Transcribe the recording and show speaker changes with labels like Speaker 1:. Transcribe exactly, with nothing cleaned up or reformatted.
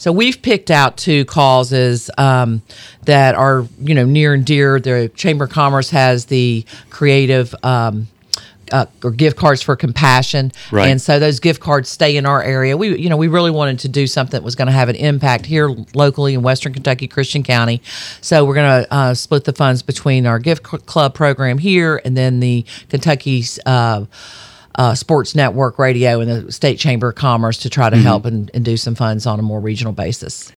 Speaker 1: So we've picked out two causes um, that are, you know, near and dear. The Chamber of Commerce has the creative um, uh, or gift cards for compassion,
Speaker 2: Right.
Speaker 1: and so those gift cards stay in our area. We, you know, we really wanted to do something that was going to have an impact here locally in Western Kentucky, Christian County. So we're going to uh, split the funds between our gift c- club program here and then the Kentucky's. Uh, Uh, Sports Network Radio and the State Chamber of Commerce to try to help and, and do some funds on a more regional basis.